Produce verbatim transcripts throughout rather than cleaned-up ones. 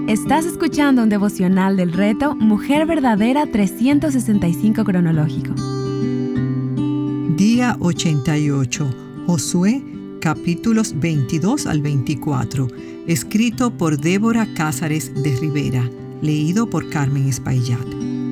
Estás escuchando un devocional del reto Mujer Verdadera trescientos sesenta y cinco cronológico. Día ochenta y ocho. Josué, capítulos veintidós al veinticuatro. Escrito por Débora Cázares de Rivera. Leído por Carmen Espaillat.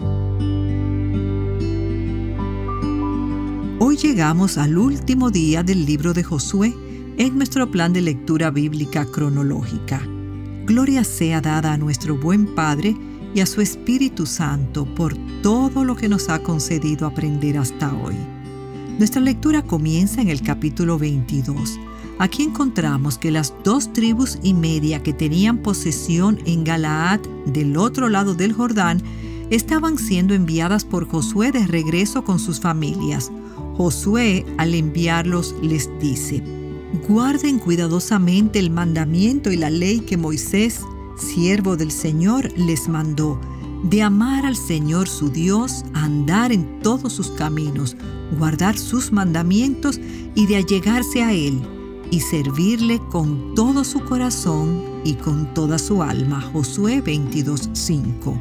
Hoy llegamos al último día del libro de Josué en nuestro plan de lectura bíblica cronológica. Gloria sea dada a nuestro buen Padre y a su Espíritu Santo por todo lo que nos ha concedido aprender hasta hoy. Nuestra lectura comienza en el capítulo veintidós. Aquí encontramos que las dos tribus y media que tenían posesión en Galaad, del otro lado del Jordán, estaban siendo enviadas por Josué de regreso con sus familias. Josué, al enviarlos, les dice: guarden cuidadosamente el mandamiento y la ley que Moisés, siervo del Señor, les mandó, de amar al Señor su Dios, andar en todos sus caminos, guardar sus mandamientos y de allegarse a Él, y servirle con todo su corazón y con toda su alma. Josué veintidós cinco.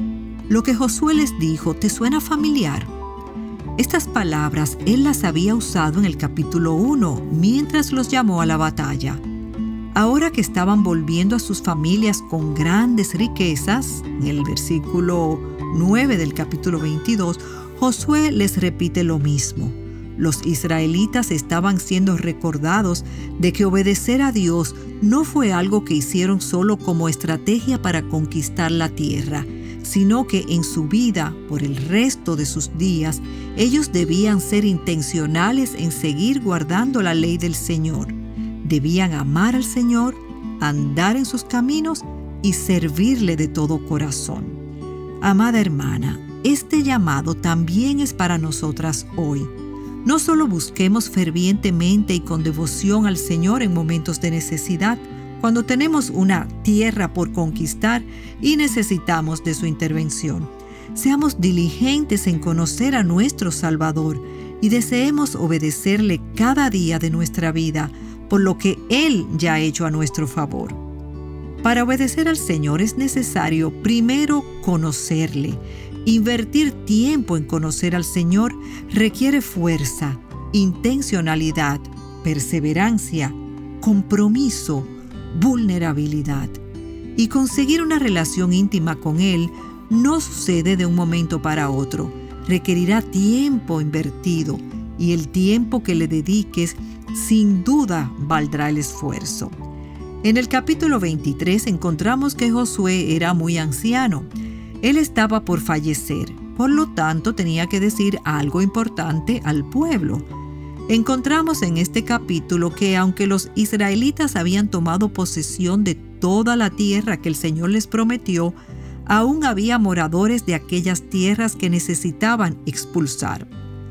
Lo que Josué les dijo, ¿te suena familiar? Estas palabras él las había usado en el capítulo uno, mientras los llamó a la batalla. Ahora que estaban volviendo a sus familias con grandes riquezas, en el versículo nueve del capítulo veintidós, Josué les repite lo mismo. Los israelitas estaban siendo recordados de que obedecer a Dios no fue algo que hicieron solo como estrategia para conquistar la tierra, sino que en su vida, por el resto de sus días, ellos debían ser intencionales en seguir guardando la ley del Señor. Debían amar al Señor, andar en sus caminos y servirle de todo corazón. Amada hermana, este llamado también es para nosotras hoy. No solo busquemos fervientemente y con devoción al Señor en momentos de necesidad, cuando tenemos una tierra por conquistar y necesitamos de su intervención. Seamos diligentes en conocer a nuestro Salvador y deseemos obedecerle cada día de nuestra vida por lo que Él ya ha hecho a nuestro favor. Para obedecer al Señor es necesario primero conocerle. Invertir tiempo en conocer al Señor requiere fuerza, intencionalidad, perseverancia, compromiso, vulnerabilidad. Y conseguir una relación íntima con Él no sucede de un momento para otro. Requerirá tiempo invertido y el tiempo que le dediques sin duda valdrá el esfuerzo. En el capítulo veintitrés encontramos que Josué era muy anciano. Él estaba por fallecer, por lo tanto tenía que decir algo importante al pueblo. Encontramos en este capítulo que aunque los israelitas habían tomado posesión de toda la tierra que el Señor les prometió, aún había moradores de aquellas tierras que necesitaban expulsar.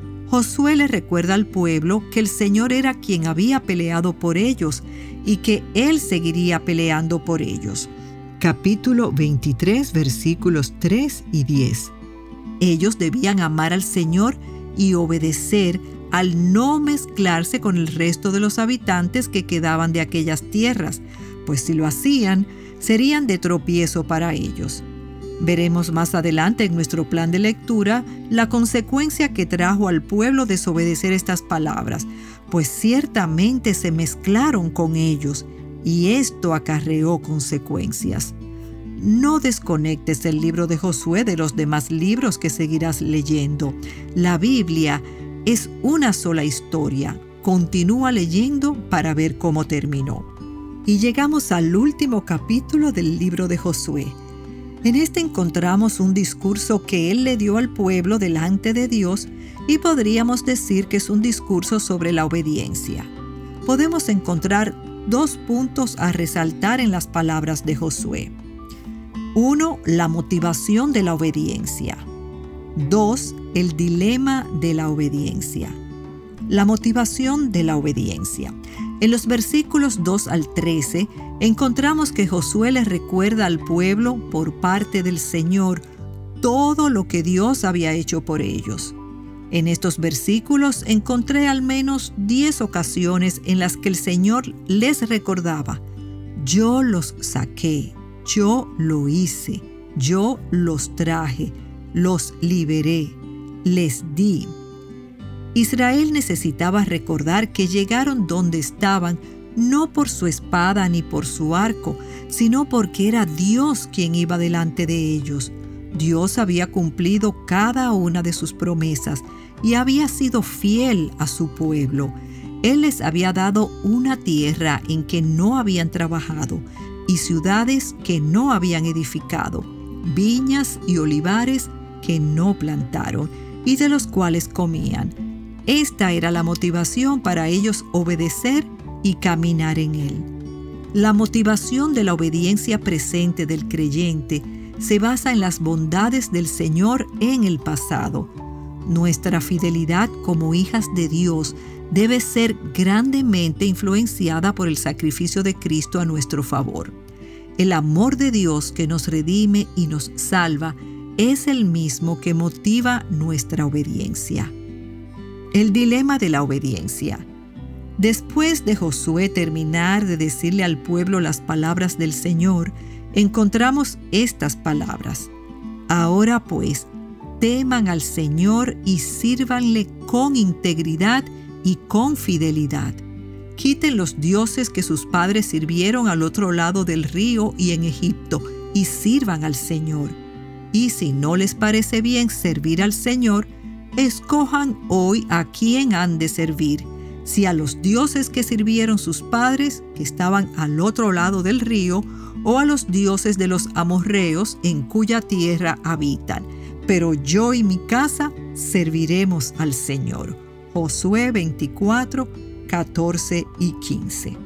Josué le recuerda al pueblo que el Señor era quien había peleado por ellos y que Él seguiría peleando por ellos. Capítulo veintitrés, versículos tres y diez. Ellos debían amar al Señor y obedecer al no mezclarse con el resto de los habitantes que quedaban de aquellas tierras, pues si lo hacían, serían de tropiezo para ellos. Veremos más adelante en nuestro plan de lectura la consecuencia que trajo al pueblo desobedecer estas palabras, pues ciertamente se mezclaron con ellos y esto acarreó consecuencias. No desconectes el libro de Josué de los demás libros que seguirás leyendo. La Biblia es una sola historia. Continúa leyendo para ver cómo terminó. Y llegamos al último capítulo del libro de Josué. En este encontramos un discurso que él le dio al pueblo delante de Dios y podríamos decir que es un discurso sobre la obediencia. Podemos encontrar dos puntos a resaltar en las palabras de Josué. Uno, la motivación de la obediencia. Dos, el dilema de la obediencia. La motivación de la obediencia. En los versículos dos al trece encontramos que Josué le recuerda al pueblo por parte del Señor todo lo que Dios había hecho por ellos. En estos versículos encontré al menos diez ocasiones en las que el Señor les recordaba: yo los saqué, yo lo hice, yo los traje, los liberé, les di. Israel necesitaba recordar que llegaron donde estaban no por su espada ni por su arco, sino porque era Dios quien iba delante de ellos. Dios había cumplido cada una de sus promesas y había sido fiel a su pueblo. Él les había dado una tierra en que no habían trabajado y ciudades que no habían edificado, viñas y olivares que no plantaron y de los cuales comían. Esta era la motivación para ellos obedecer y caminar en él. La motivación de la obediencia presente del creyente se basa en las bondades del Señor en el pasado. Nuestra fidelidad como hijas de Dios debe ser grandemente influenciada por el sacrificio de Cristo a nuestro favor. El amor de Dios que nos redime y nos salva es el mismo que motiva nuestra obediencia. El dilema de la obediencia. Después de Josué terminar de decirle al pueblo las palabras del Señor, encontramos estas palabras: Ahora pues, teman al Señor y sírvanle con integridad y con fidelidad. Quiten los dioses que sus padres sirvieron al otro lado del río y en Egipto, y sirvan al Señor. Y si no les parece bien servir al Señor, escojan hoy a quién han de servir, si a los dioses que sirvieron sus padres, que estaban al otro lado del río, o a los dioses de los amorreos en cuya tierra habitan. Pero yo y mi casa serviremos al Señor. Josué veinticuatro, catorce y quince.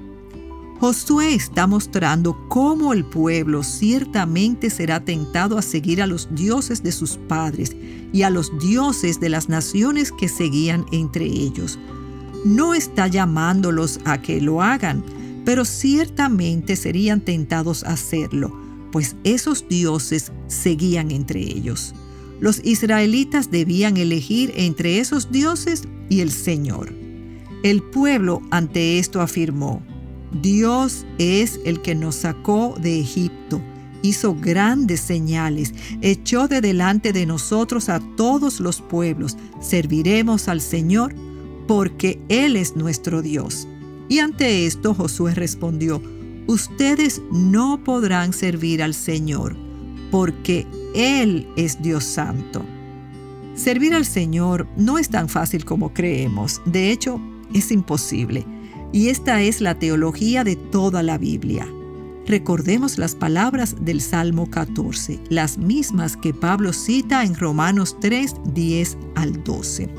Josué está mostrando cómo el pueblo ciertamente será tentado a seguir a los dioses de sus padres y a los dioses de las naciones que seguían entre ellos. No está llamándolos a que lo hagan, pero ciertamente serían tentados a hacerlo, pues esos dioses seguían entre ellos. Los israelitas debían elegir entre esos dioses y el Señor. El pueblo ante esto afirmó: Dios es el que nos sacó de Egipto, hizo grandes señales, echó de delante de nosotros a todos los pueblos. Serviremos al Señor porque Él es nuestro Dios. Y ante esto Josué respondió: Ustedes no podrán servir al Señor, porque Él es Dios santo. Servir al Señor no es tan fácil como creemos. De hecho, es imposible. Y esta es la teología de toda la Biblia. Recordemos las palabras del Salmo catorce, las mismas que Pablo cita en Romanos tres, diez al doce.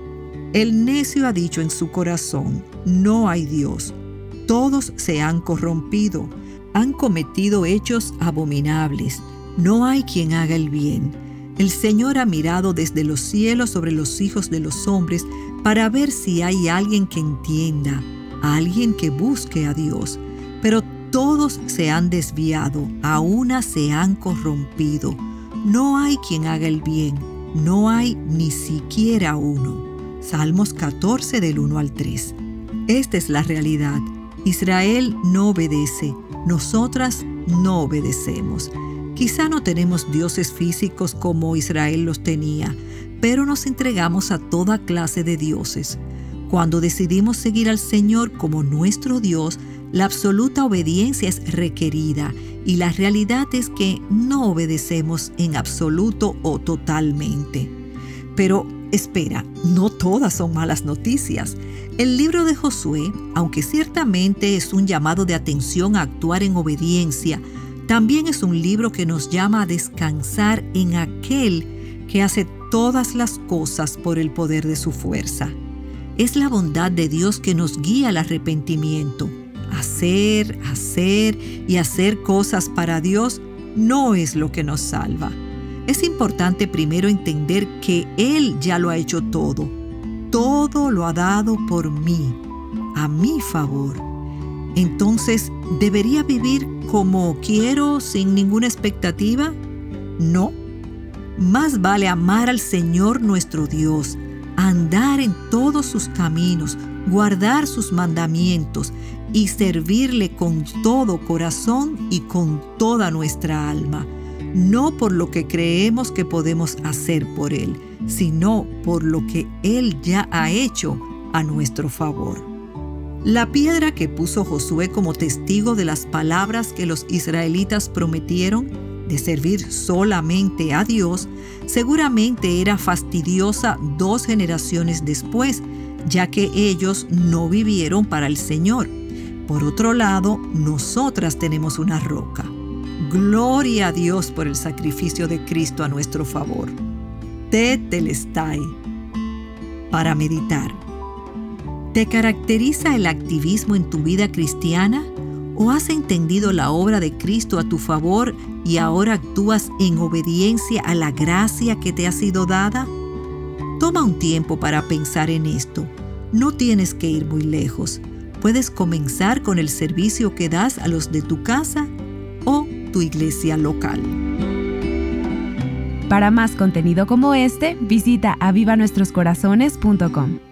El necio ha dicho en su corazón: no hay Dios. Todos se han corrompido, han cometido hechos abominables. No hay quien haga el bien. El Señor ha mirado desde los cielos sobre los hijos de los hombres para ver si hay alguien que entienda, alguien que busque a Dios. Pero todos se han desviado, a una se han corrompido. No hay quien haga el bien, no hay ni siquiera uno. Salmos catorce del uno al tres. Esta es la realidad. Israel no obedece, nosotras no obedecemos. Quizá no tenemos dioses físicos como Israel los tenía, pero nos entregamos a toda clase de dioses. Cuando decidimos seguir al Señor como nuestro Dios, la absoluta obediencia es requerida y la realidad es que no obedecemos en absoluto o totalmente. Pero espera, no todas son malas noticias. El libro de Josué, aunque ciertamente es un llamado de atención a actuar en obediencia, también es un libro que nos llama a descansar en aquel que hace todas las cosas por el poder de su fuerza. Es la bondad de Dios que nos guía al arrepentimiento. Hacer, hacer y hacer cosas para Dios no es lo que nos salva. Es importante primero entender que Él ya lo ha hecho todo. Todo lo ha dado por mí, a mi favor. Entonces, ¿debería vivir como quiero sin ninguna expectativa? No. Más vale amar al Señor nuestro Dios, andar en todos sus caminos, guardar sus mandamientos y servirle con todo corazón y con toda nuestra alma, no por lo que creemos que podemos hacer por Él, sino por lo que Él ya ha hecho a nuestro favor. La piedra que puso Josué como testigo de las palabras que los israelitas prometieron de servir solamente a Dios, seguramente era fastidiosa dos generaciones después, ya que ellos no vivieron para el Señor. Por otro lado, nosotras tenemos una roca. Gloria a Dios por el sacrificio de Cristo a nuestro favor. Tetelestai. Para meditar. ¿Te caracteriza el activismo en tu vida cristiana? ¿O has entendido la obra de Cristo a tu favor y ahora actúas en obediencia a la gracia que te ha sido dada? Toma un tiempo para pensar en esto. No tienes que ir muy lejos. Puedes comenzar con el servicio que das a los de tu casa o tu iglesia local. Para más contenido como este, visita aviva nuestros corazones punto com.